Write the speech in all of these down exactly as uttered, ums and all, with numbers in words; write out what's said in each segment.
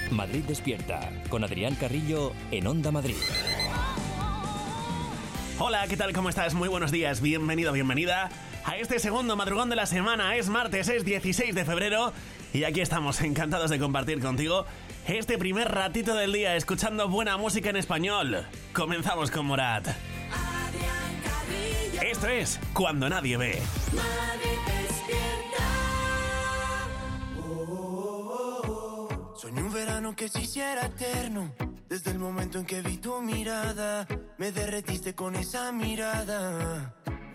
Madrid Despierta, con Adrián Carrillo en Onda Madrid. Hola, ¿qué tal? ¿Cómo estás? Muy buenos días, bienvenido, bienvenida a este segundo madrugón de la semana. Es martes, es dieciséis de febrero y aquí estamos, encantados de compartir contigo este primer ratito del día escuchando buena música en español. Comenzamos con Morat. Esto es Cuando Nadie Ve. Soñé un verano que se hiciera eterno. Desde el momento en que vi tu mirada, me derretiste con esa mirada.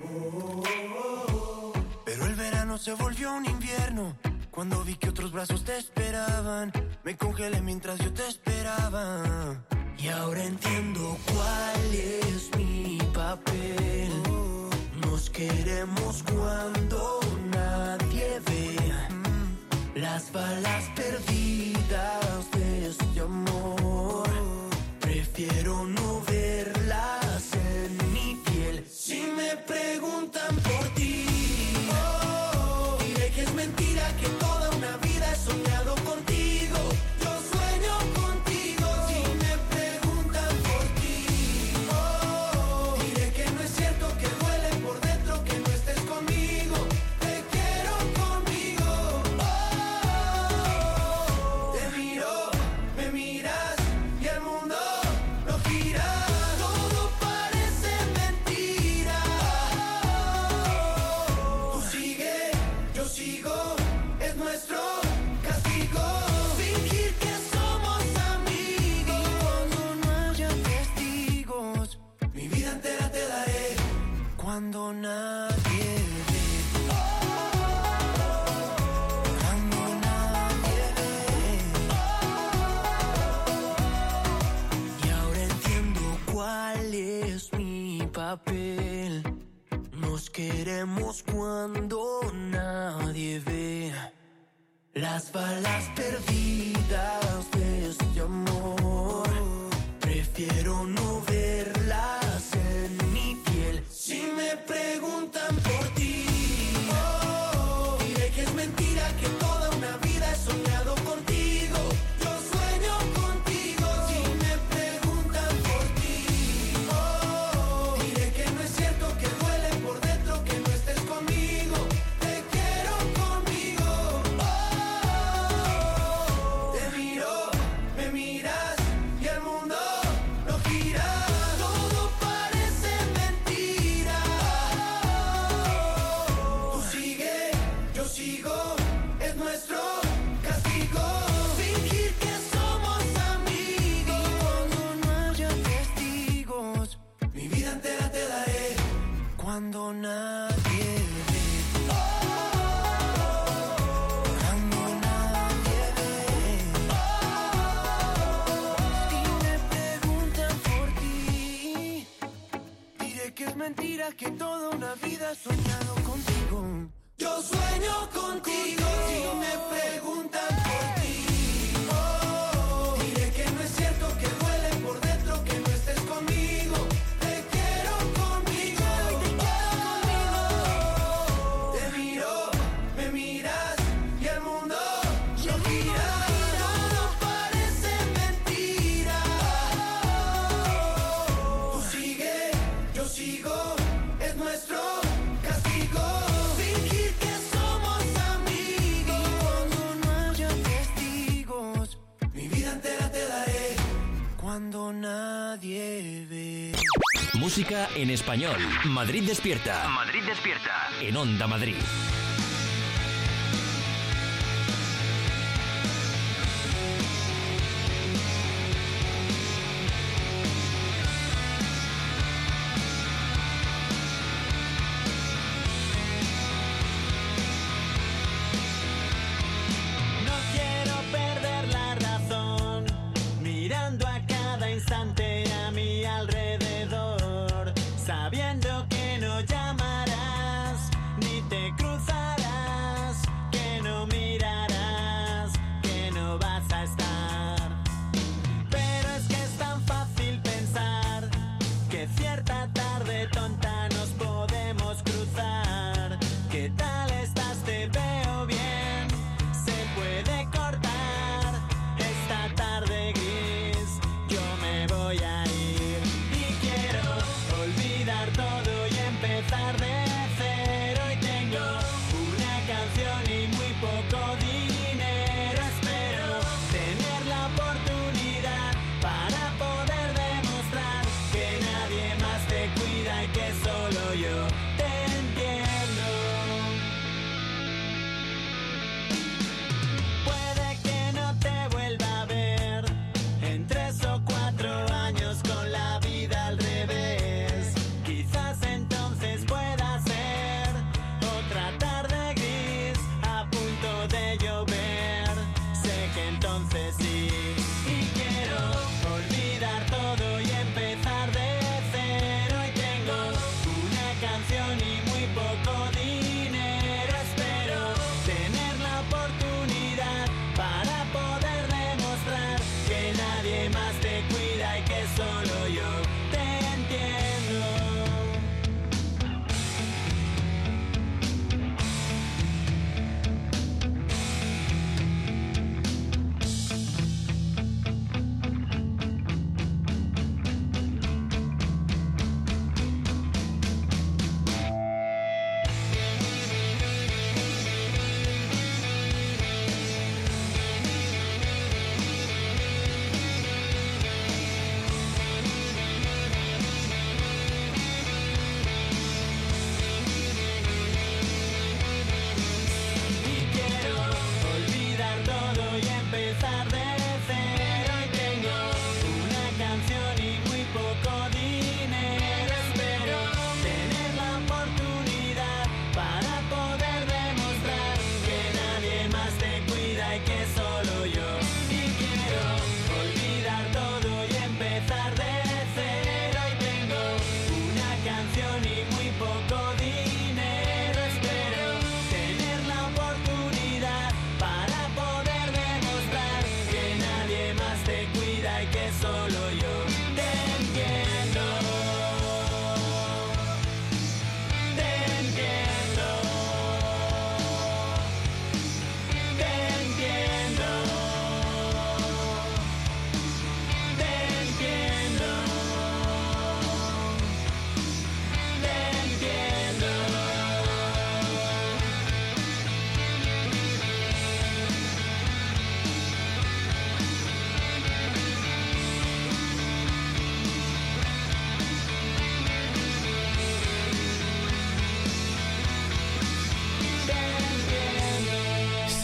Pero el verano se volvió un invierno. Cuando vi que otros brazos te esperaban, me congelé mientras yo te esperaba. Y ahora entiendo cuál es mi papel. Nos queremos cuando nadie ve. Las balas perdidas de este amor, prefiero no verlas en mi piel. Si me preguntan por ti, oh, diré que es mentira, que toda una vida he soñado contigo. Yo sueño contigo. Si me preguntan por ti, oh, diré que no es cierto, que duele por dentro que no estés conmigo. Te quiero conmigo. Oh, te miro, me miras y el mundo no gira. Todo parece mentira. Tú sigue, yo sigo, es nuestro castigo. Fingir que somos amigos. Cuando no haya testigos, mi vida entera te daré. Cuando nadie ve. Cuando nadie ve. Y ahora entiendo cuál es mi papel. Nos queremos cuando nadie ve. Las balas perdidas de este amor, prefiero no verlas en mi piel. Si me preguntan por ti, oh, diré que es mentira, que toda una vida he soñado contigo. Yo sueño contigo. Si me preguntan por ti, oh, diré que no es cierto, que duele por dentro que no estés conmigo. Te quiero conmigo. Oh, te miro, me miras y el mundo no gira. Todo parece mentira. Tú sigue, yo sigo, es nuestro castigo. Fingir que somos amigos. Cuando no haya testigos, mi vida entera te daré. Cuando nadie ve. Cuando nadie ve. Si me preguntan por ti, diré que es mentira, que toda una vida he soñado contigo. Yo sueño contigo. Si me preguntan por ti, oh, diré que no es cierto, que duele por dentro que no estés conmigo. Te quiero conmigo. Te quiero conmigo. Te miro, me miras y el mundo no gira. Todo parece mentira. Tú sigue, yo sigo, es nuestro castigo. Fingir que somos amigos. Cuando no haya testigos, mi vida entera te daré. Cuando nadie ve. Música en español. Madrid Despierta. Madrid Despierta. En Onda Madrid. No quiero perder la razón, mirando a cada instante a mi alrededor, sabiendo que no llamarás ni te cruzarás.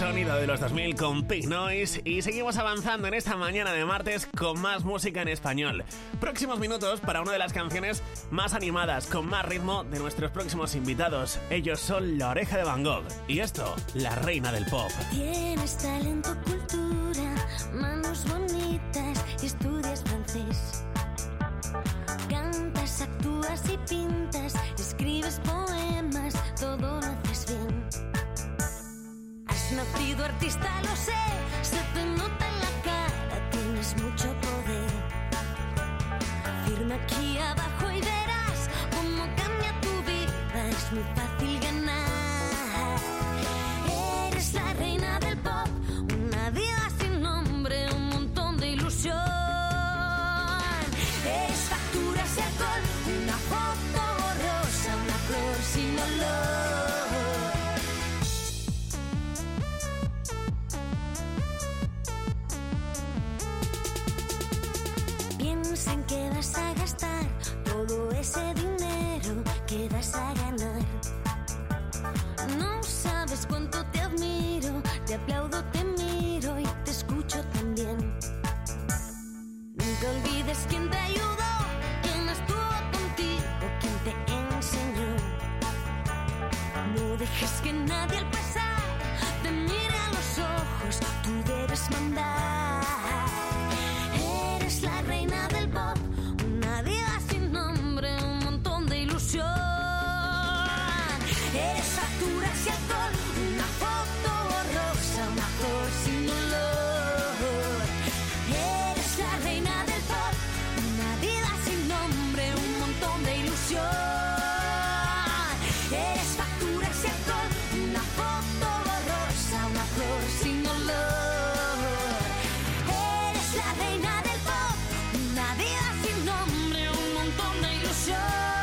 Sonido de los dos mil con Pink Noise y seguimos avanzando en esta mañana de martes con más música en español. Próximos minutos para una de las canciones más animadas, con más ritmo de nuestros próximos invitados. Ellos son La Oreja de Van Gogh y esto, la reina del pop. Tienes talento, cultura, manos bonitas y estudias francés. Cantas, actúas y pintas, escribes poemas, todo lo haces bien. Has nacido artista, lo sé, se te nota en la cara, tienes mucho poder. Firma aquí abajo y verás cómo cambia tu vida, es muy fácil ganar. Eres la reina del pop, una diva sin nombre, un montón de ilusión. Eres facturas y alcohol, una foto borrosa, una flor sin olor. Piensa en que vas a gastar todo ese dinero que vas a ganar. No sabes cuánto te admiro, te aplaudo, te miro y te escucho también. Nunca olvides quién te ayudó, quién estuvo contigo, quién te enseñó. No dejes que nadie al pasar te mire a los ojos, tú debes mandar. Eres la reina del pop, una diva sin nombre, un montón de ilusión. Eres facturas y alcohol, una foto borrosa, una flor sin olor. Eres la reina del pop, una diva sin nombre, un montón de ilusión. Eres facturas y alcohol, una foto borrosa, una flor sin olor. Eres la reina del pop, una diva sin nombre, un montón de ilusión.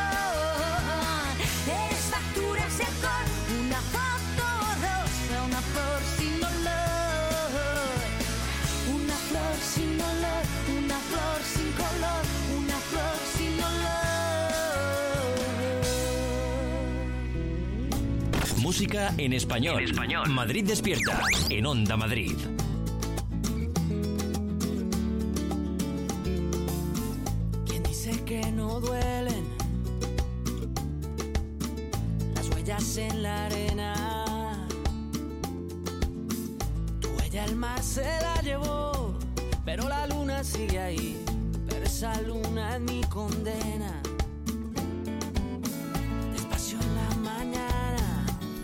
Eres facturas y alcohol, una foto borrosa, una flor sin olor. Una flor sin olor, una flor sin color, una flor sin olor. Música en español. En español. Madrid Despierta, en Onda Madrid. ¿Quién dice que no duelen las huellas en la arena? Tu huella el mar se la llevó, pero la luna sigue ahí, pero esa luna es mi condena. Despacio en la mañana,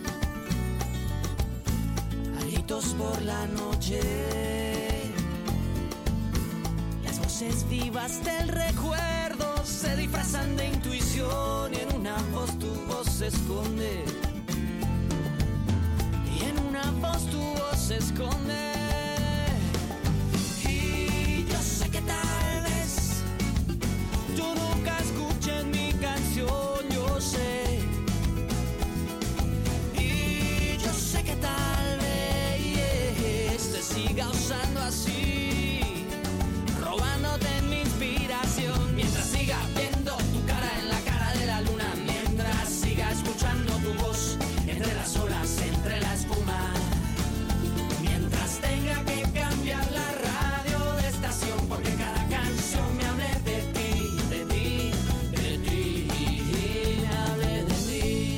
a gritos por la noche, las voces vivas del recuerdo se disfrazan de intuición y en una voz tu voz se esconde. Y en una voz tu voz se esconde. Y yo sé que tal vez tú nunca escuches mi canción, yo sé. Y yo sé que tal vez te siga usando así, robándote mi inspiración, mientras siga viendo tu cara en la cara de la luna, mientras siga escuchando tu voz entre las olas, entre la espuma, mientras tenga que cambiar la radio de estación, porque cada canción me hable de ti, de ti, de ti, me hable de ti.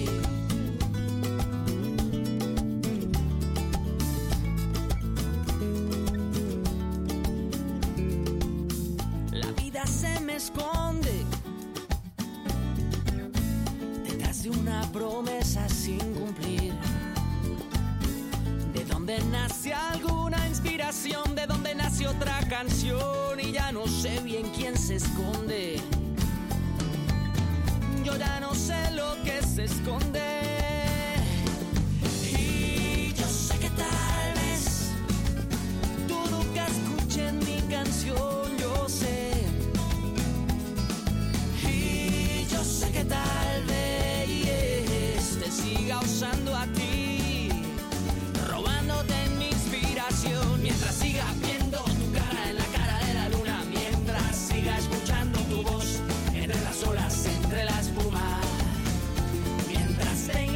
La vida se me esconde detrás de una promesa sin cumplir. De donde nace alguna inspiración, de donde nace otra canción, y ya no sé bien quién se esconde. Yo ya no sé lo que se esconde. Y yo sé que tal vez tú nunca escuches mi canción, yo sé. Y yo sé que tal vez te siga usando a ti, robándote mi inspiración, mientras siga viendo tu cara en la cara de la luna, mientras siga escuchando tu voz entre las olas, entre la espuma, mientras tenga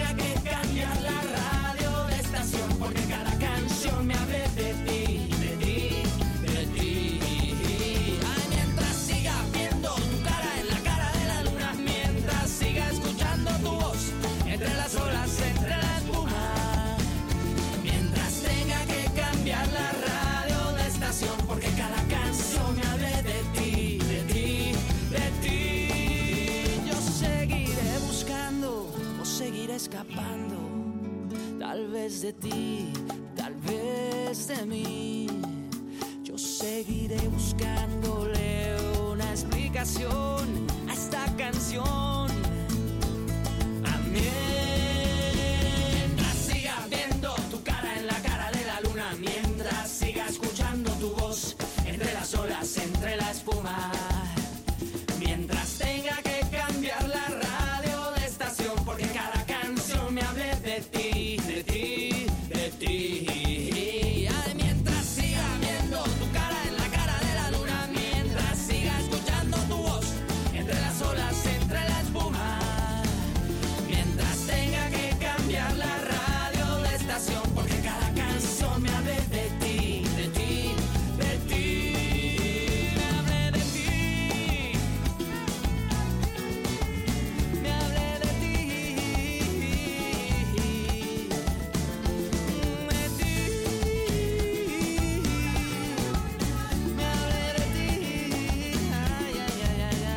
escapando, tal vez de ti, tal vez de mí. Yo seguiré buscándole una explicación a esta canción. Mientras siga viendo tu cara en la cara de la luna, mientras siga escuchando tu voz entre las olas, entre la espuma, mientras tenga que cambiar la radio de estación porque cada canción me hable de ti, de ti, de ti. Ay, mientras siga viendo tu cara en la cara de la luna, mientras siga escuchando tu voz entre las olas, entre la espuma, mientras tenga que cambiar la radio de estación porque cada canción me hable de ti, de ti, de ti. Me hable de ti, me hable de ti, de ti, me hable de ti. Ay, ay, ay, ay, ay.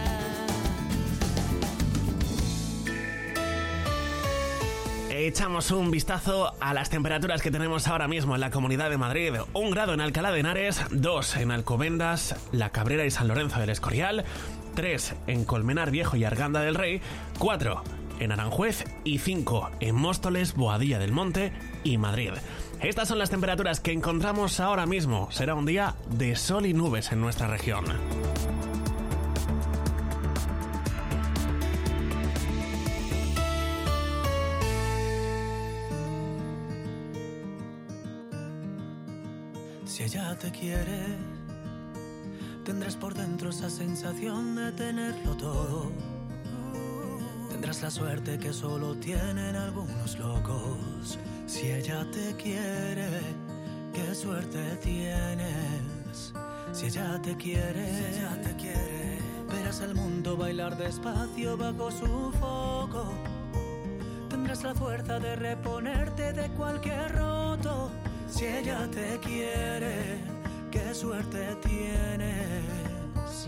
Echamos un vistazo a las temperaturas que tenemos ahora mismo en la Comunidad de Madrid. Un grado en Alcalá de Henares, dos en Alcobendas, La Cabrera y San Lorenzo del Escorial, tres en Colmenar Viejo y Arganda del Rey, cuatro en Aranjuez y cinco en Móstoles, Boadilla del Monte y Madrid. Estas son las temperaturas que encontramos ahora mismo. Será un día de sol y nubes en nuestra región. Si ella te quiere, tendrás por dentro esa sensación de tenerlo todo. Tendrás la suerte que solo tienen algunos locos. Si ella te quiere, qué suerte tienes. Si ella te quiere, si ella te quiere, verás el mundo bailar despacio bajo su foco. Tendrás la fuerza de reponerte de cualquier roto. Si ella te quiere, qué suerte tienes.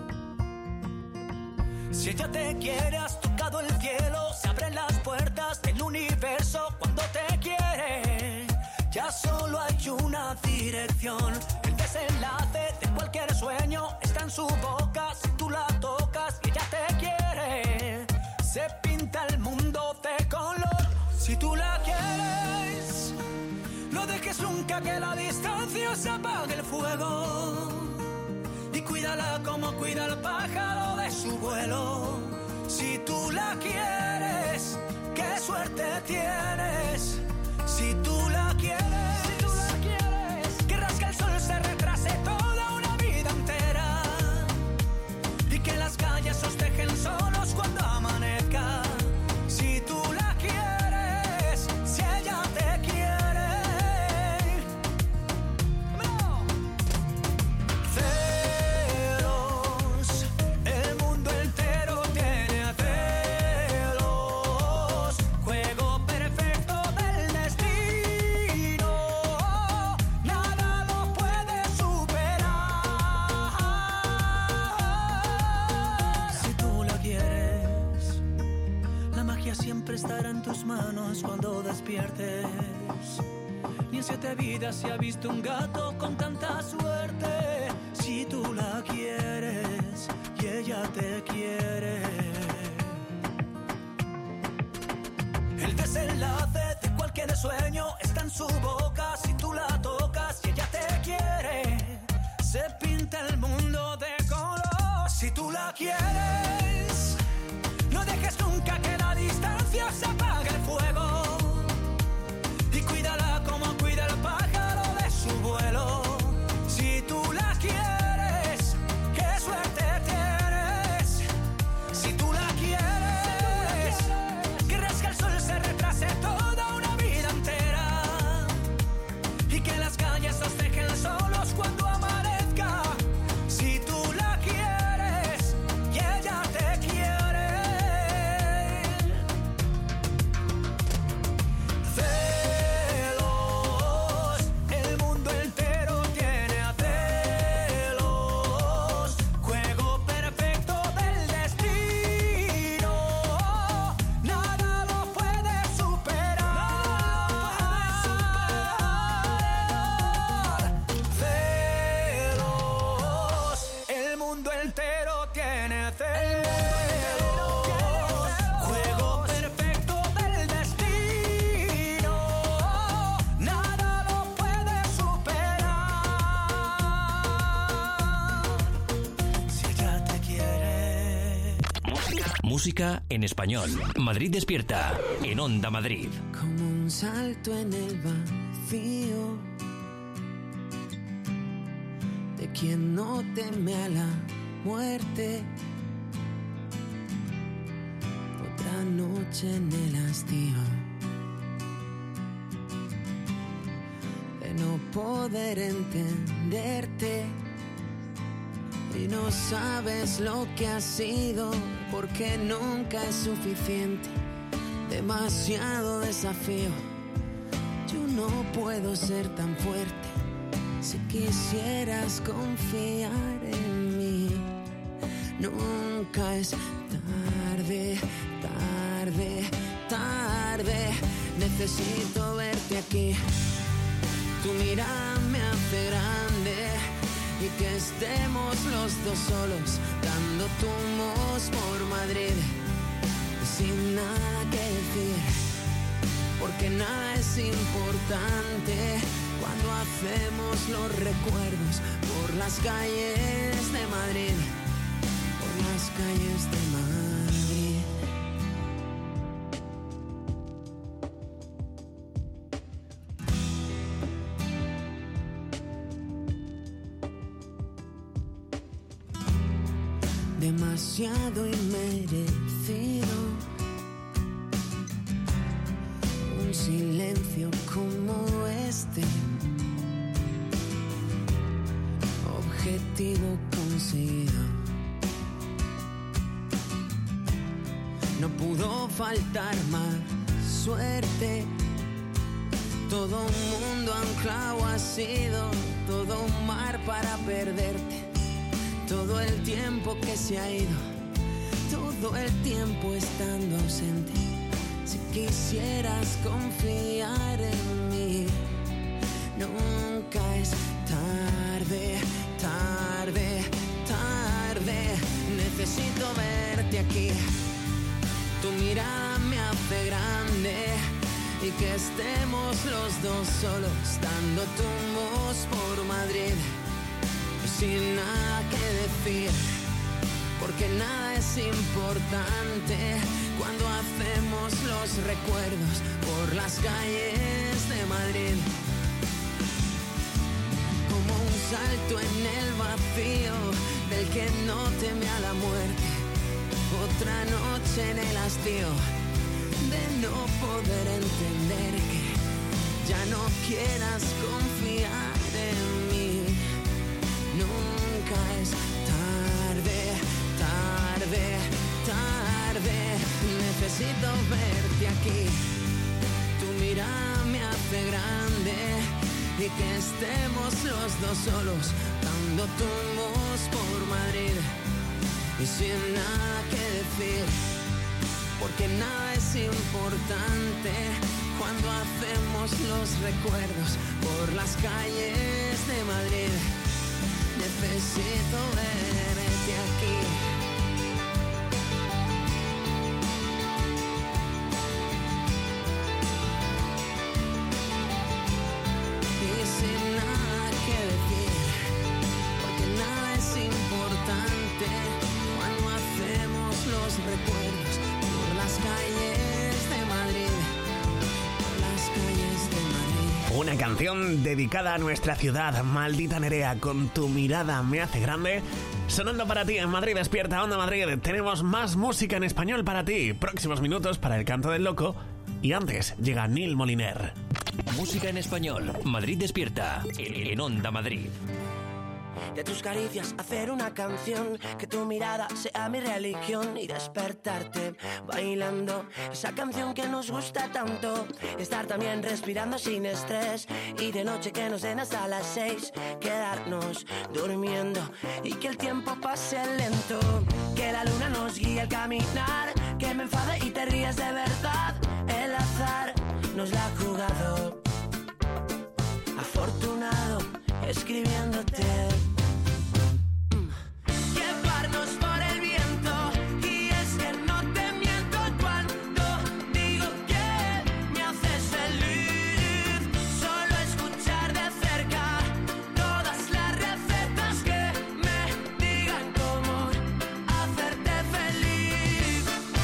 Si ella te quiere, has tocado el cielo, se abren las puertas del universo cuando te quiere. Ya solo hay una dirección, el desenlace de cualquier sueño está en su boca. Si tú la tocas y ella te quiere, se pinta el mundo de color. Si tú la quieres, no dejes nunca que la distancia se apague el fuego. Y cuídala como cuida el pájaro de su vuelo. Si tú la quieres, qué suerte tienes. Si tú la quieres, si tú la quieres, querrás que el sol se retrase toda una vida entera. Y que las calles os dejen solos cuando amanezca. Si tú la quieres, si ella te quiere. Estará en tus manos cuando despiertes. Ni en siete vidas se ha visto un gato con tanta suerte. Si tú la quieres y ella te quiere, el desenlace de cualquier sueño está en su boca. Si tú la tocas y ella te quiere, se pinta el mundo de color. Si tú la quieres, no dejes nunca que la distancia se apague el fuego. Y cuídala como cuida el pájaro de su vuelo. Si tú la quieres, qué suerte tienes. Si tú la quieres, querrás que el sol se retrase toda una vida entera. Y que las calles os dejen solos cuando amanezca. Si tú la quieres y ella Música en español. Madrid Despierta, en Onda Madrid. Como un salto en el vacío de quien no teme a la muerte. Otra noche en el hastío de no poder entenderte. Y no sabes lo que ha sido, porque nunca es suficiente. Demasiado desafío. Yo no puedo ser tan fuerte. Si quisieras confiar en mí, nunca es tarde, tarde, tarde. Necesito verte aquí. Tu mirada me hace grande. Y que estemos los dos solos, dando tumbos por Madrid, sin nada que decir, porque nada es importante cuando hacemos los recuerdos por las calles de Madrid, por las calles de Madrid. Demasiado inmerecido, un silencio como este, objetivo conseguido. No pudo faltar más suerte, todo un mundo anclado ha sido, todo un mar para perderte. Todo el tiempo que se ha ido, todo el tiempo estando ausente. Si quisieras confiar en mí, nunca es tarde, tarde, tarde. Necesito verte aquí. Tu mirada me hace grande. Y que estemos los dos solos, dando tumbos por Madrid, sin nada que decir, porque nada es importante cuando hacemos los recuerdos por las calles de Madrid. Como un salto en el vacío del que no teme a la muerte. Otra noche en el hastío de no poder entender que ya no quieras confiar en mí. Nunca es tarde, tarde, tarde. Necesito verte aquí. Tu mirada me hace grande. Y que estemos los dos solos, dando tumbos por Madrid, y sin nada que decir, porque nada es importante cuando hacemos los recuerdos por las calles de Madrid. Necesito verte aquí. Y sin nada que decir, porque nada es importante cuando hacemos los recuerdos por las calles de Madrid, por las calles de Madrid. Una canción dedicada a nuestra ciudad, Maldita Nerea, con Tu mirada me hace grande. Sonando para ti en Madrid Despierta, Onda Madrid. Tenemos más música en español para ti. Próximos minutos para El Canto del Loco. Y antes llega Neil Moliner. Música en español. Madrid Despierta, en, en Onda Madrid. De tus caricias hacer una canción, que tu mirada sea mi religión y despertarte bailando esa canción que nos gusta tanto. Estar también respirando sin estrés y de noche que nos den hasta las seis, quedarnos durmiendo y que el tiempo pase lento, que la luna nos guíe al caminar, que me enfade y te rías de verdad. El azar nos la ha jugado, afortunado escribiéndote. Llevarnos por el viento, y es que no te miento cuando digo que me haces feliz. Solo escuchar de cerca todas las recetas que me digan cómo hacerte feliz.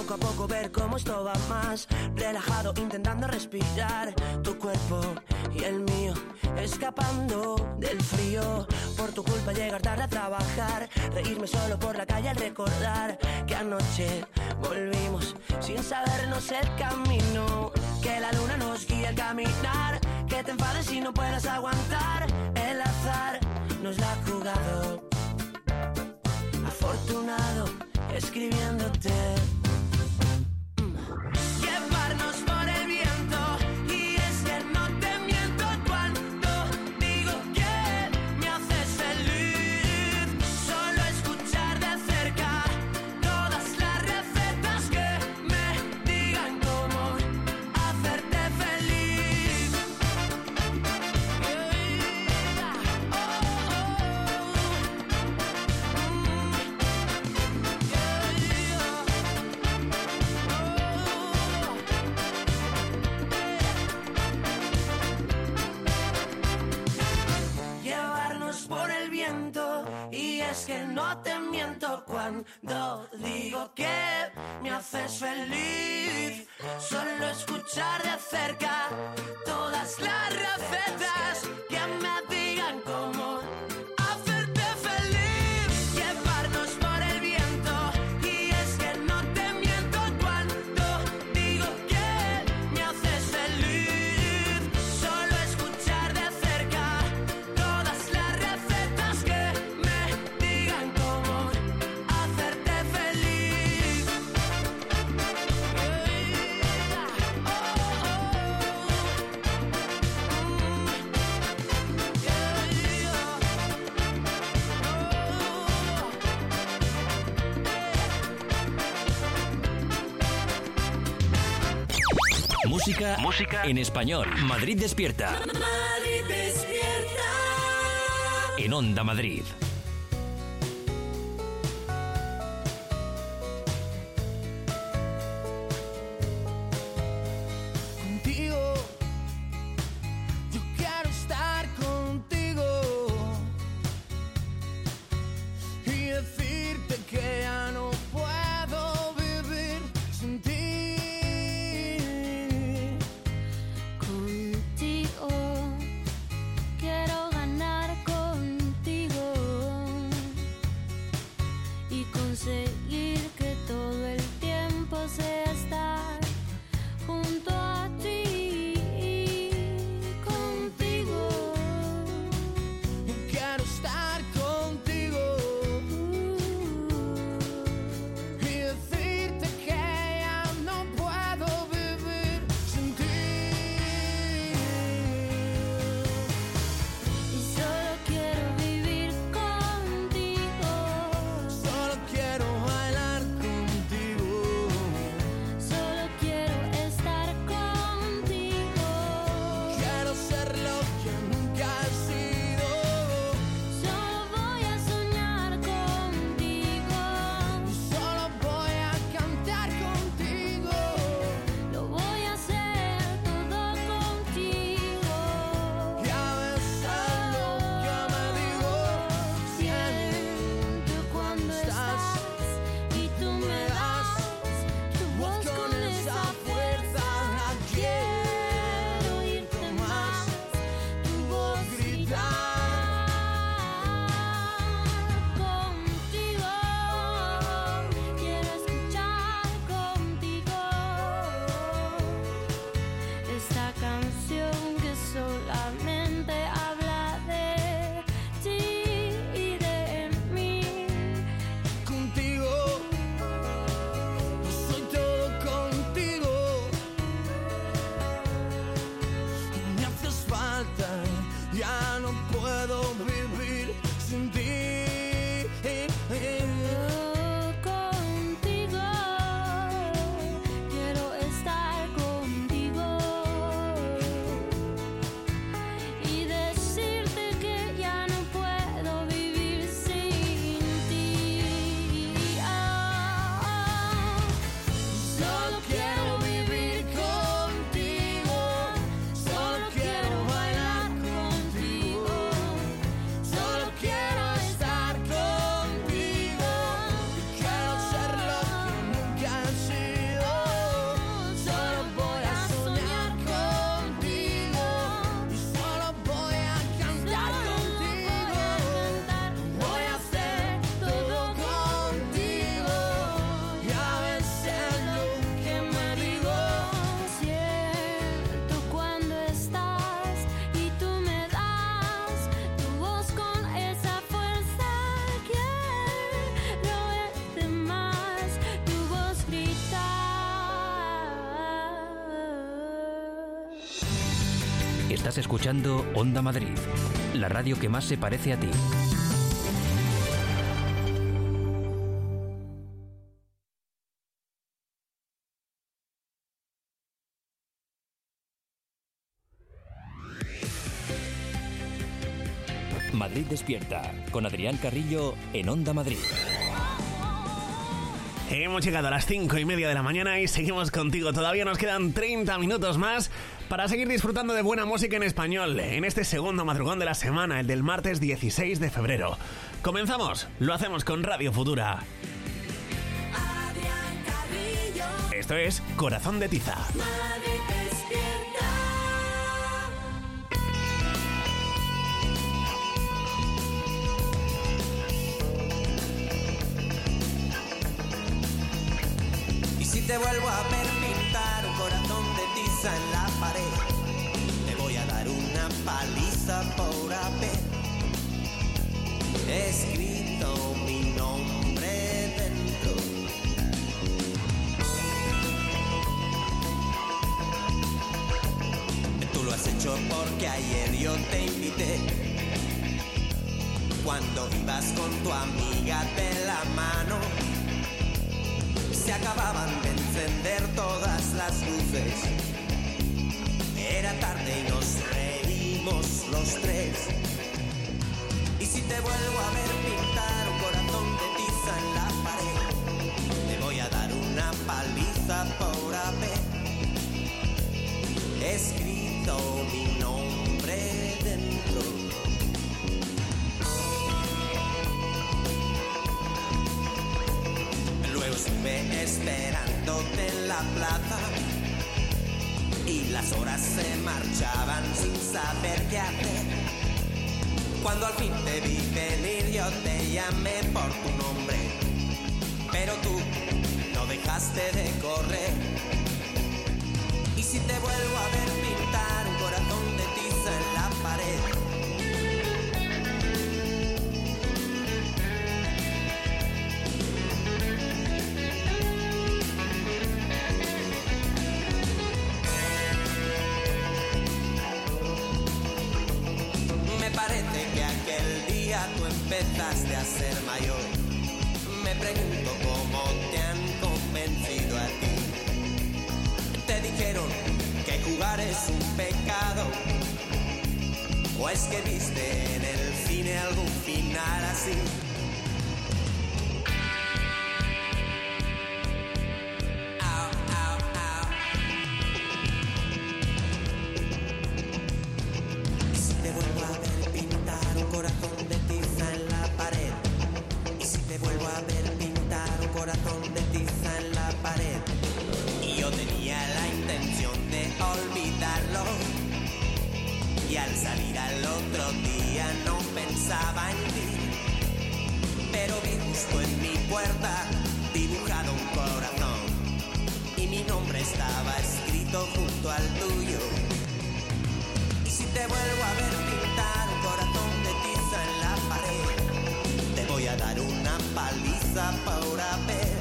poco a poco ver cómo esto va más. Relajado intentando respirar. Tu cuerpo y el mío escapando del frío. Por tu culpa llegar tarde a trabajar. Reírme solo por la calle al recordar que anoche volvimos sin sabernos el camino. Que la luna nos guía al caminar. Que te enfades y no puedas aguantar. El azar nos la ha jugado. Afortunado escribiéndote. Llevarnos por el viento. Y es que no te miento cuando digo que me haces feliz. Solo escuchar de cerca todas las recetas que me digan cómo hacerte feliz. Oh, oh, Llevarnos por el viento. Y es que no te miento cuando digo que me haces feliz. Solo escuchar de cerca todas las recetas que me digan cómo hacerte feliz. Llevarnos por el viento. Y es que no te miento cuando digo que me haces feliz. Solo escuchar de cerca todas las recetas que me digan cómo hacerte feliz. Música, música en español. Madrid despierta. Madrid despierta. En Onda Madrid. Contigo, yo quiero estar contigo y decirte que ya no puedo vivir sin ti. Contigo quiero ganar contigo. Estás escuchando Onda Madrid, la radio que más se parece a ti. Madrid Despierta, con Adrián Carrillo en Onda Madrid. Hemos llegado a las cinco y media de la mañana y seguimos contigo. Todavía nos quedan treinta minutos más para seguir disfrutando de buena música en español en este segundo madrugón de la semana, el del martes dieciséis de febrero. Comenzamos, lo hacemos con Radio Futura. Adrián Carrillo. Esto es Corazón de Tiza. Madrid despierta. Y si te vuelvo a ver pintar un corazón de tiza en la pared, te voy a dar una paliza por haber escrito mi nombre dentro. Tú lo has hecho porque ayer yo te invité, cuando ibas con tu amiga de la mano. Se acababan de encender todas las luces. Era tarde y nos reímos los tres. Y si te vuelvo a ver pintar un corazón de tiza en la pared, te voy a dar una paliza por haber escrito mi nombre dentro. Luego estuve esperándote en la plaza y las horas se marchaban sin saber qué hacer. Cuando al fin te vi venir yo te llamé por tu nombre, pero tú no dejaste de correr. Y si te vuelvo a ver pintar un corazón de tiza en la pared, tú empezaste a ser mayor. Me pregunto cómo te han convencido a ti. Te dijeron que jugar es un pecado, o es que viste en el cine algún final así. Y al salir al otro día no pensaba en ti, pero vi justo en mi puerta dibujado un corazón y mi nombre estaba escrito junto al tuyo. Y si te vuelvo a ver pintar un corazón de tiza en la pared, te voy a dar una paliza por haber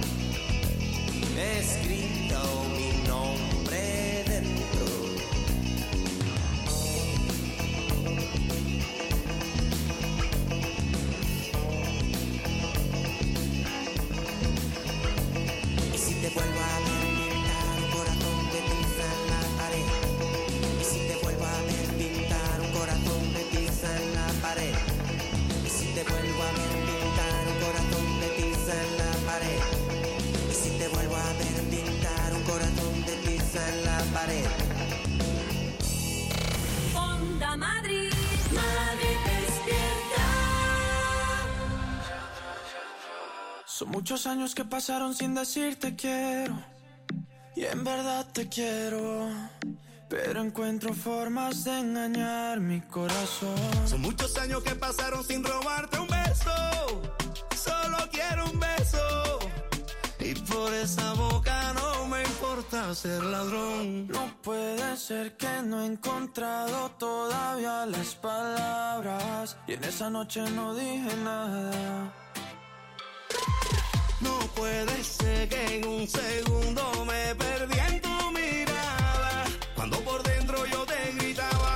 escrito mi nombre dentro. Te vuelvo a ver pintar un corazón de tiza en la pared. Y si te vuelvo a ver pintar un corazón de tiza en la pared. Y si te vuelvo a ver pintar un corazón de tiza en la pared. Y si te vuelvo a ver pintar un corazón de tiza en la pared. Onda Madrid, Madrid despierta. Son muchos años que pasaron sin decirte quiero, y en verdad te quiero, pero encuentro formas de engañar mi corazón. Son muchos años que pasaron sin robarte un beso, solo quiero un beso, y por esa boca no me importa ser ladrón. No puede ser que no he encontrado todavía las palabras, y en esa noche no dije nada. No puede ser que en un segundo me perdí en tu mirada, cuando por dentro yo te gritaba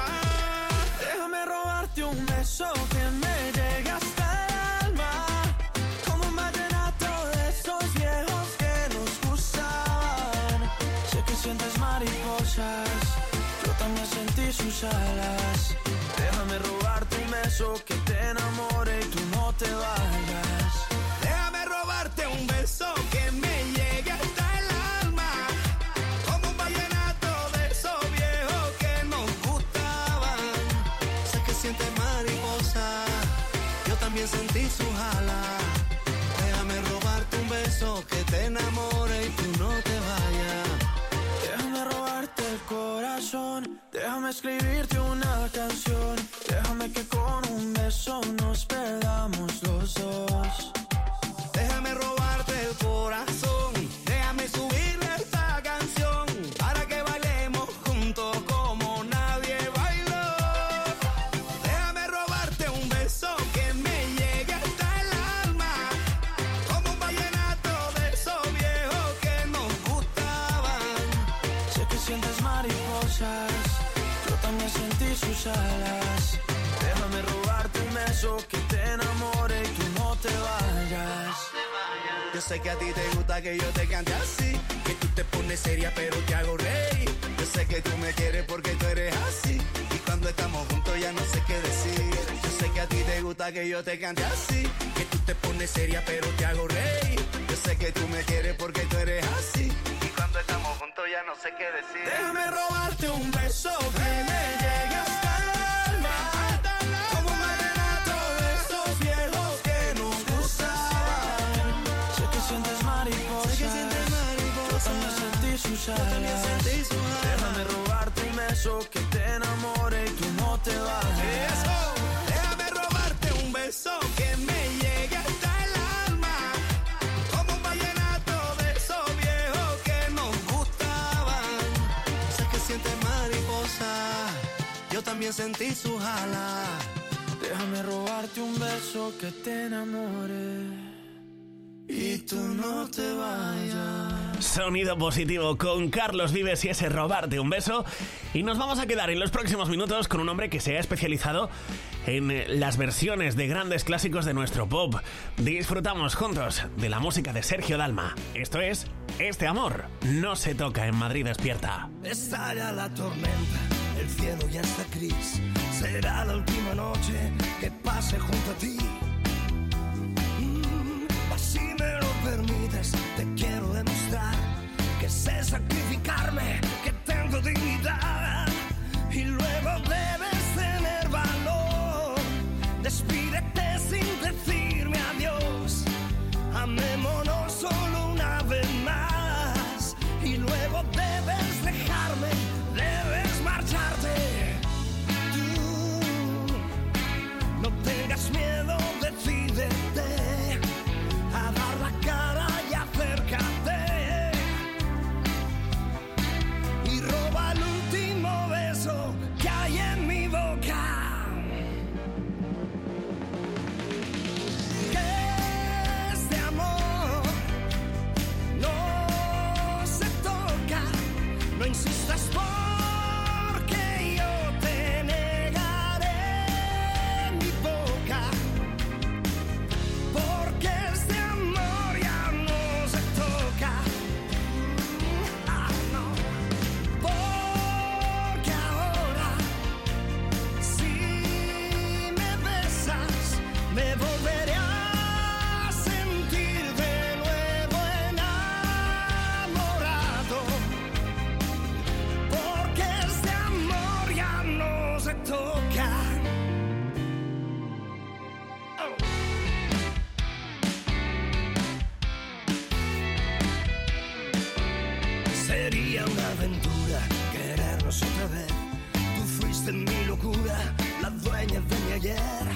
sus alas. Déjame robarte un beso que te enamore y tú no te vayas. Déjame robarte un beso que me llegue hasta el alma, como un vallenato de esos viejos que nos gustaban. Sé que sientes mariposa, yo también sentí sus alas. Déjame robarte un beso que te enamore y tú no te vayas. Déjame robarte el corazón, déjame escribirte una canción. Déjame que con un beso nos perdamos los dos. Déjame robarte el corazón, déjame subirle esta canción para que bailemos juntos como nadie bailó. Déjame robarte un beso que me llegue hasta el alma, como un vallenato de esos viejos que nos gustaban. Sé que sientes mariposas, yo también sentí sus alas. Déjame robarte un beso que te enamore y tú no te vayas. Yo sé que a ti te gusta que yo te cante así, que tú te pones seria pero te hago reír. Yo sé que tú me quieres porque tú eres así, y cuando estamos juntos ya no sé qué decir. Yo sé que a ti te gusta que yo te cante así, que tú te pones seria pero te hago reír. Yo sé que tú me quieres porque tú eres así, y cuando estamos juntos ya no sé qué decir. Déjame robarte un beso que me llegue hasta el alma, como un vallenato de esos viejos que nos gustaban. Sé que sientes mariposa, yo también sentí sus alas. Déjame robarte un beso que te enamore y tú no te vayas. Déjame robarte un beso que me llegue hasta el alma, como un vallenato de esos viejos que nos gustaban. Sé que sientes mariposa, yo también sentí sus alas. Déjame robarte un beso que te enamore y tú no te vayas. Sonido positivo con Carlos Vives y ese robarte un beso. Y nos vamos a quedar en los próximos minutos con un hombre que se ha especializado en las versiones de grandes clásicos de nuestro pop. Disfrutamos juntos de la música de Sergio Dalma. Esto es Este amor no se toca en Madrid Despierta. Estalla la tormenta, el cielo ya está gris. Será la última noche que pase junto a ti. Si me lo permites, te quiero demostrar que sé sacrificarme, que tengo dignidad. Y luego debes tener valor. Despídete sin decirme adiós. Amémonos solo una vez más. Y luego debes dejarme, debes marcharte. Tú no tengas miedo, decídete a dar la cara y acércate y roba el último beso que hay en mi boca. Que este amor no se toca, no insistas porque yo te negaré mi boca. Porque este amor ya no se toca. Ah, no. Porque ahora, si me besas, me volveré a sentir de nuevo enamorado. Porque este amor ya no se toca. Oh. Sería una aventura querernos otra vez. Tú fuiste mi locura, la dueña de mi ayer.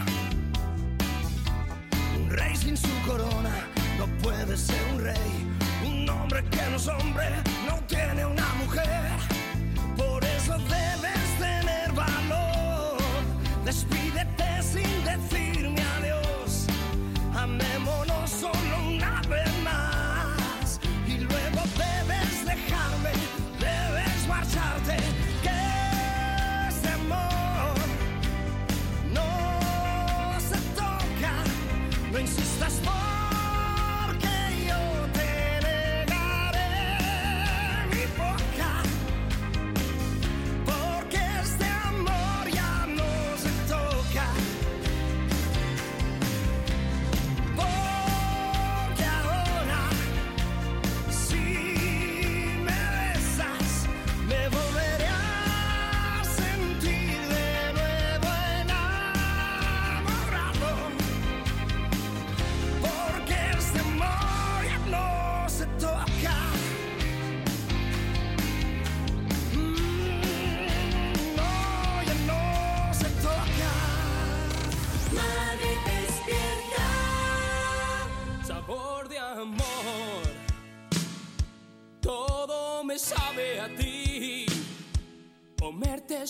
Un rey sin su corona no puede ser un rey. Un hombre que no es hombre no tiene una mujer. Por eso debes tener valor. Despídete sin decirme adiós. Amémonos solo una vez más. Y luego debes dejarme, debes marcharte. Que este amor no se toca. No insistas porque yo te negaré mi boca.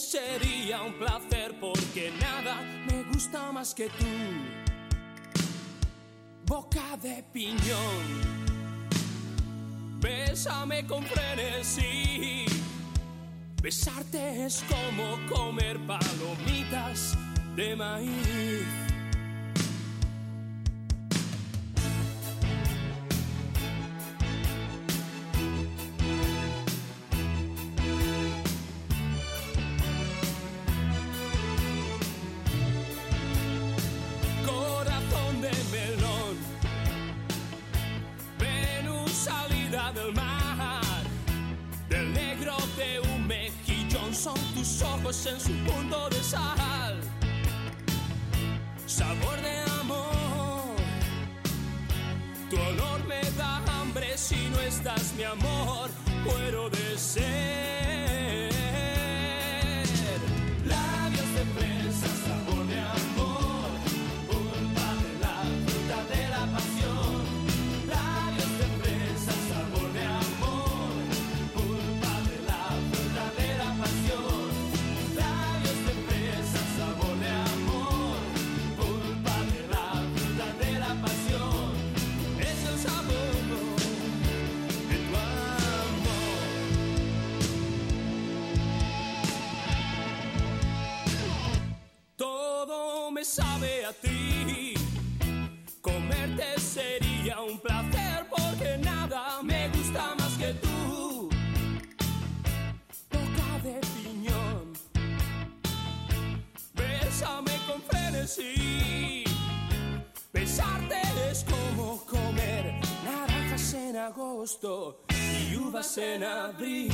sería un placer porque nada me gusta más que tú. Boca de piñón, bésame con frenesí. Besarte es como comer palomitas de maíz. Corazón de melón, Venus salida del mar, del negro de un mejillón son tus ojos en su punto de sal. Sabor de amor, tu olor me da hambre si no estás, mi amor, muero de sed. Labios de fresa, sabor de amor, pulpa de la fruta de la pasión. Labios de fresa, sabor de amor, pulpa de la fruta de la pasión. Labios de fresa, sabor de amor, pulpa de la fruta de la pasión. Es el sabor de tu amor. Todo me sabe a ti. Comerte sería un placer porque nada me gusta más que tú. Boca de piñón, bésame con frenesí. Besarte es como comer naranjas en agosto y uvas en abril.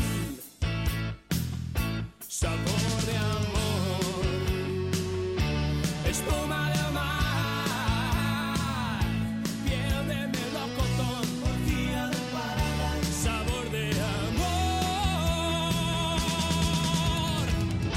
Sabor de amor, espuma del mar, piel de melocotón, orgía de parada, sabor de amor.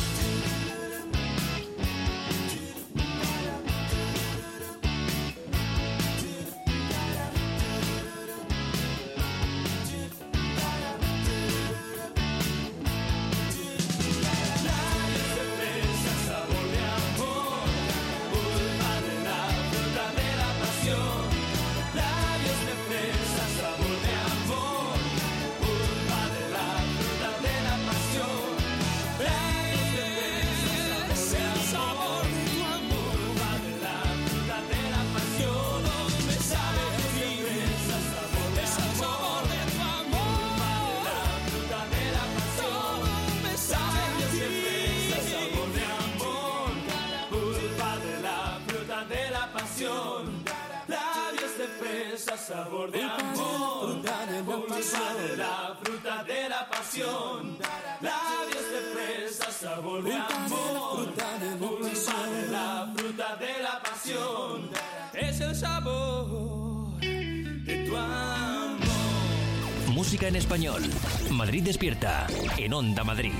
Labios de fresa, sabor de amor, pulpa de la fruta de la pasión. Labios de fresa, sabor de amor, pulpa de la fruta de la pasión. Labios de fresa, sabor de tu amor, pulpa de la fruta de la pasión. Todo me sabe a ti, sabor de amor, de tu amor, pulpa de la fruta de la pasión. Todo me sabe a ti, sabor de amor, pulpa de la fruta de la pasión. Labios de fresa, sabor de amor, pulpa de la fruta de la pasión. Labios de fresa, sabor de amor, pulpa de la fruta de la pasión. Es el sabor de tu amor. Música en español. Madrid despierta. En Onda Madrid.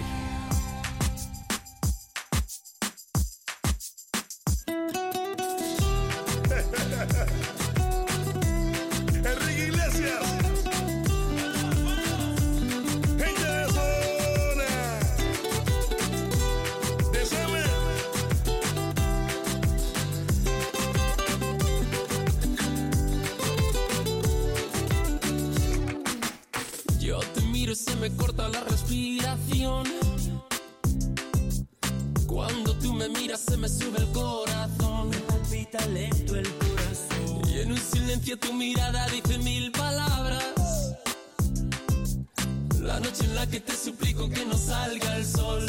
Enrique Iglesias. Gente de zona. Desame. Yo te miro y se me corta la respiración. Cuando tú me miras se me sube el corazón. Me palpita lento el corazón. Y en un silencio tu mirada dice mil palabras. La noche en la que te suplico que no salga el sol.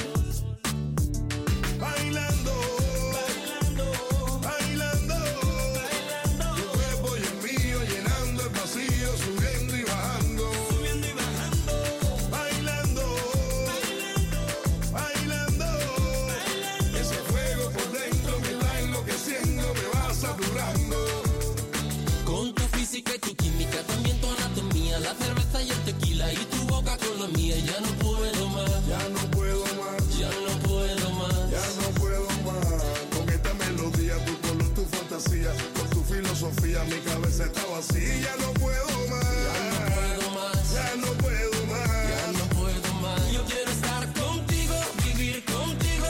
Bailando, bailando, bailando, bailando. Tu cuerpo y el mío llenando el vacío, subiendo y bajando, subiendo y bajando. Bailando, bailando, bailando, bailando. Ese fuego por dentro me está enloqueciendo, me va saturando. Con tu física y tu química, también tu anatomía, la cerveza y el tequila y tu boca con la mía. Ya no puedo más, Ya no puedo más, ya no puedo más. ya no puedo más. Con esta melodía, tu color, tu fantasía, con tu filosofía, mi cabeza está vacía. Ya no puedo más, Ya no puedo más, ya no puedo más. ya no puedo más. Yo quiero estar contigo, vivir contigo,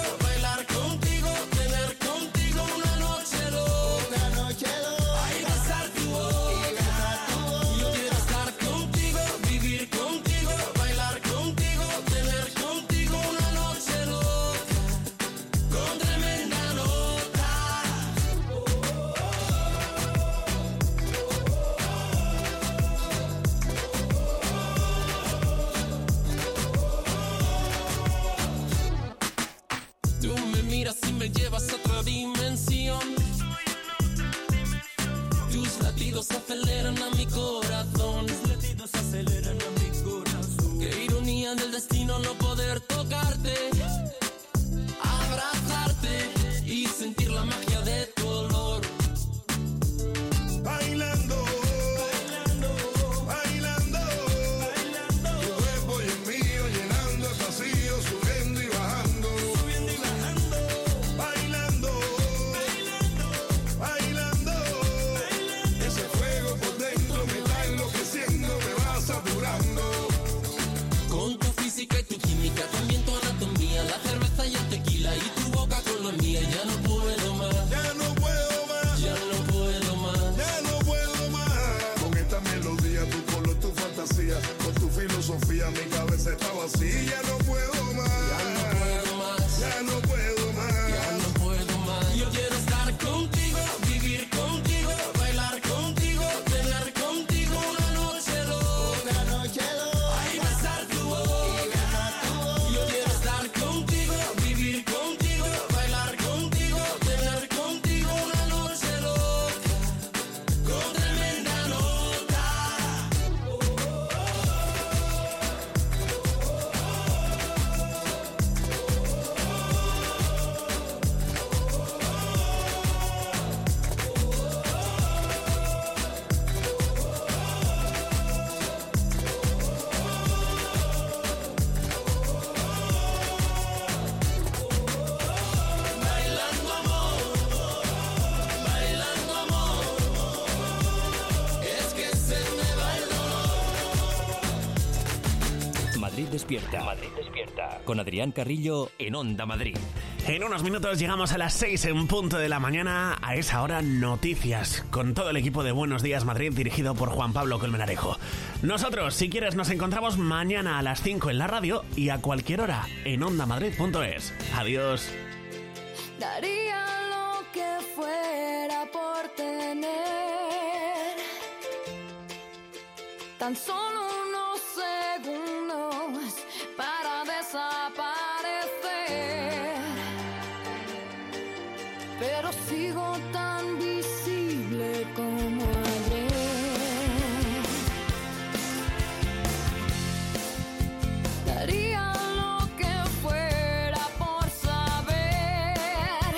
me llevas a otra dimensión. Tus latidos aceleran a mi corazón. Tus latidos aceleran a mi corazón. Qué ironía del destino no poder tocarte, abrazarte y sentir la magia de tu olor. Bailando, bailando, bailando, bailando. Tu cuerpo y el mío llenando el vacío, subiendo y bajando, subiendo y bajando. Bailando, bailando, bailando, bailando. Ese fuego por dentro me está enloqueciendo, me va saturando. Con tu física y tu química, también tu anatomía, la cerveza y el tequila y tu boca con la mía. Ya no puedo más, Ya no puedo más, ya no puedo más. ya no puedo más. Con esta melodía, tu color, tu fantasía, con tu filosofía, mi cabeza está vacía. Ya no puedo más, Ya no puedo más, ya no puedo más. ya no puedo más. Yo quiero estar contigo, vivir contigo, bailar contigo, tener contigo una noche loca, una noche loca. Ay, besar tu boca. Yo quiero estar contigo, vivir contigo, bailar contigo, tener contigo una noche loca, con tremenda nota. Bailando amor, bailando amor, es que se me va el dolor. Madrid despierta. Madrid despierta. Con Adrián Carrillo en Onda Madrid. En unos minutos llegamos a las seis en punto de la mañana. A esa hora, noticias con todo el equipo de Buenos Días Madrid, dirigido por Juan Pablo Colmenarejo. Nosotros, si quieres, nos encontramos mañana a las cinco en la radio y a cualquier hora en ondamadrid punto es. Adiós. Daría lo que fuera por tener tan solo unos segundos para desaparecer, pero sigo tan visible como ayer. Daría lo que fuera por saber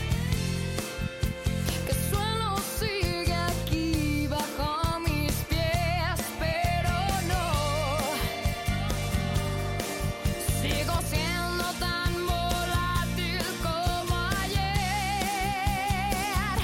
que el suelo sigue aquí bajo mis pies, pero no, sigo siendo tan volátil como ayer.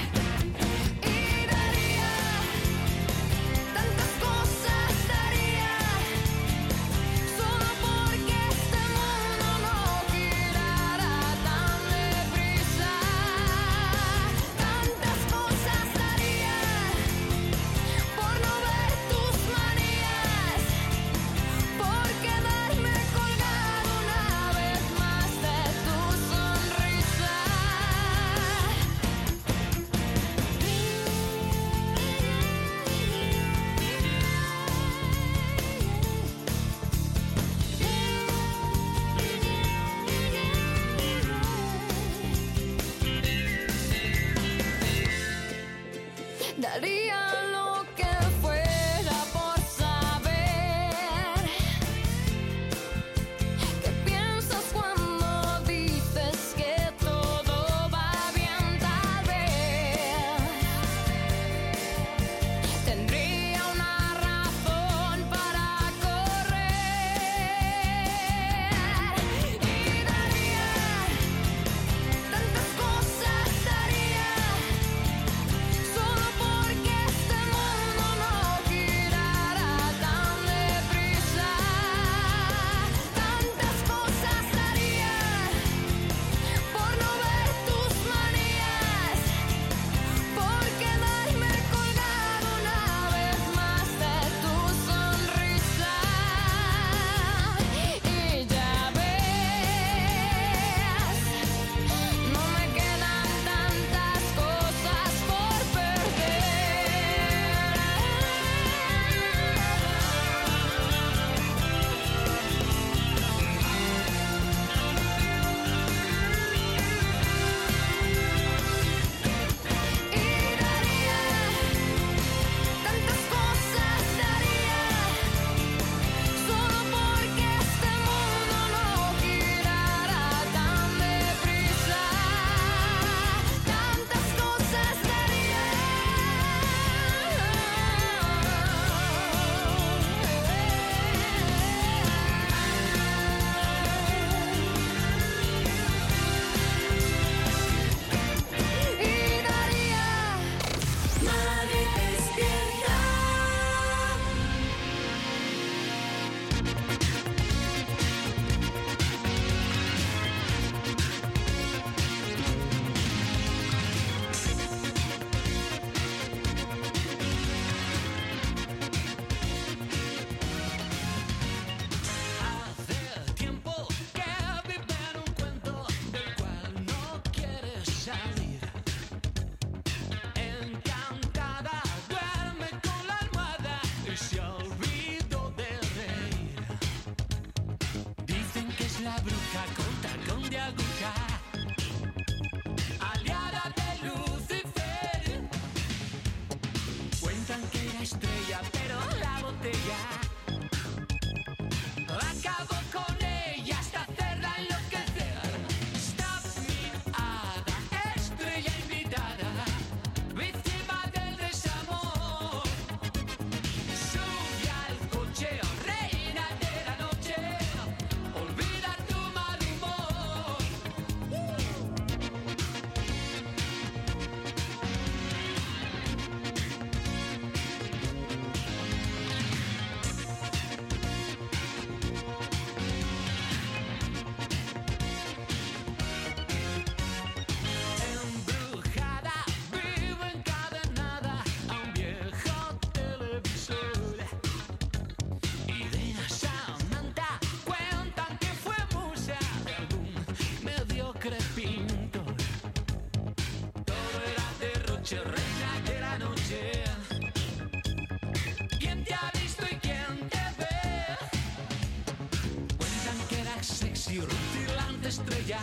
escuche, reina de la noche. ¿Quién te ha visto y quién te ve? Cuentan que eras sexy, rutilante estrella.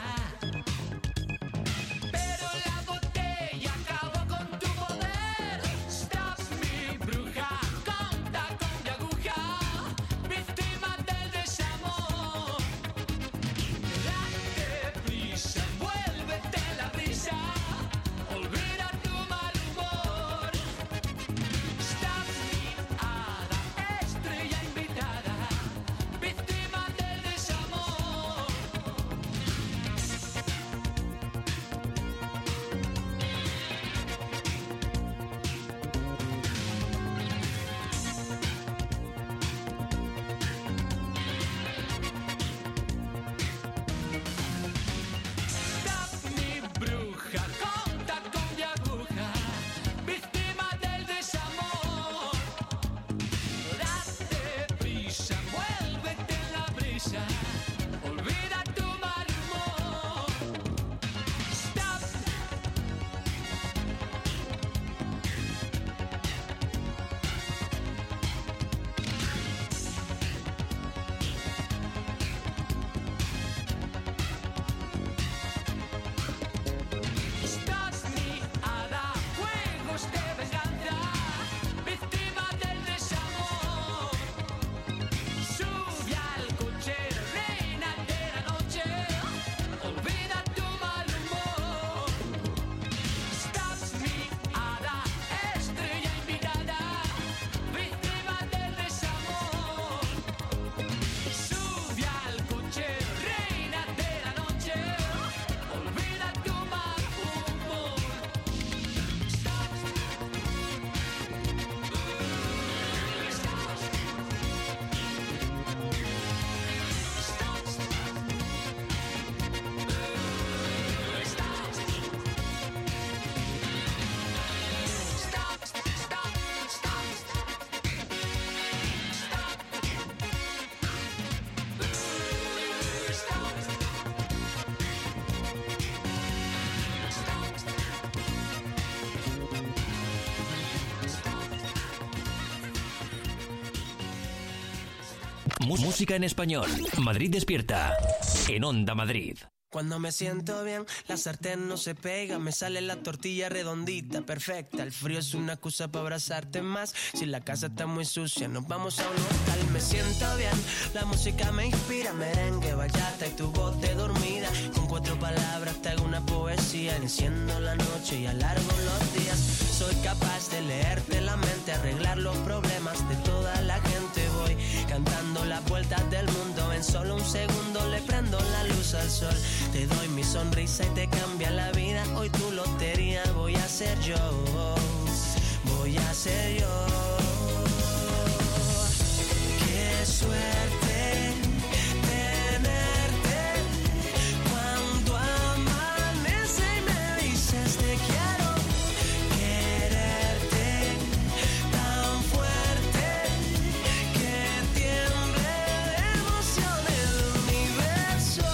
Pero la botella acabó con tu poder. Stop mi bruja, con tacón de aguja, víctima del desamor. Date prisa, envuélvete en la brisa. Olvida tu mal humor. Stop mi hada, estrella invitada, víctima del desamor. Stop mi bruja, con tacón de aguja, víctima del desamor. Date prisa, envuélvete en la brisa. Olvida tu mal humor. Stop. Stop mi hada, juegos de venganza, víctima del desamor. Sube al coche, reina de la noche. Olvida tu mal humor. Stop mi hada, estrella invitada, víctima del desamor. Sube al coche, reina de la noche. Olvida tu mal humor. Stop. Mu- Música en español. Madrid despierta. En Onda Madrid. Cuando me siento bien, la sartén no se pega, me sale la tortilla redondita, perfecta. El frío es una excusa para abrazarte más. Si la casa está muy sucia, nos vamos a un local. Me siento bien, la música me inspira, merengue, bachata y tu voz de dormida. Con cuatro palabras te hago una poesía, enciendo la noche y alargo los días. Soy capaz de leerte la mente, arreglar los problemas de toda la gente. Voy cantando las vueltas del mundo, en solo un segundo le prendo la luz al sol. Te doy mi sonrisa y te cambia la vida. Hoy tu lotería voy a ser yo. Voy a ser yo. Qué suerte tenerte cuando amanece y me dices te quiero. Quererte tan fuerte que tiemble de emoción el universo.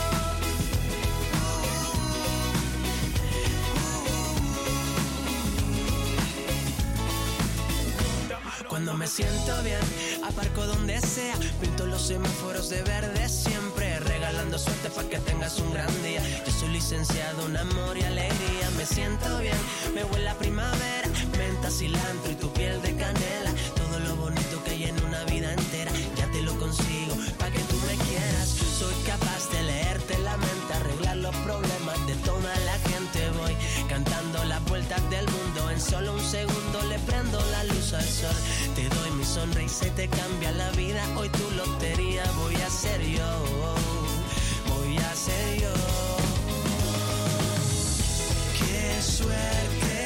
Cuando me siento bien, aparco donde sea, pinto los semáforos de verde siempre, regalando suerte para que tengas un gran día. Yo soy licenciado en amor y alegría. Me siento bien, me huele a primavera, menta, cilantro y tu piel de canela. Todo lo bonito que hay en una vida entera, ya te lo consigo para que tú me quieras. Soy capaz de leerte la mente, arreglar los problemas de toda la gente. Voy cantando las vueltas del mundo, en solo un segundo le prendo la luz al sol. Te doy mi sonrisa y te cambia la vida. Hoy tu lotería voy a ser yo. Voy a ser yo. Qué suerte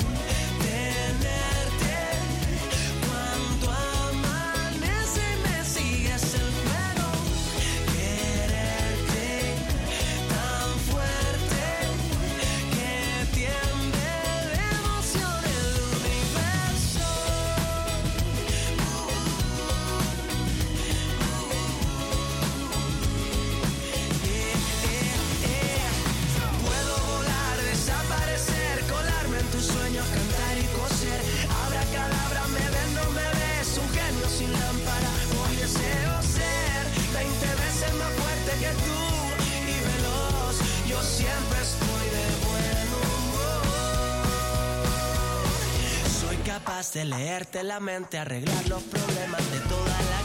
tenerte cuando amanece y me sigues el juego. Quererte tan fuerte que tiemble de emoción el universo. estoy de buen humor. Soy capaz de leerte la mente, arreglar los problemas de toda la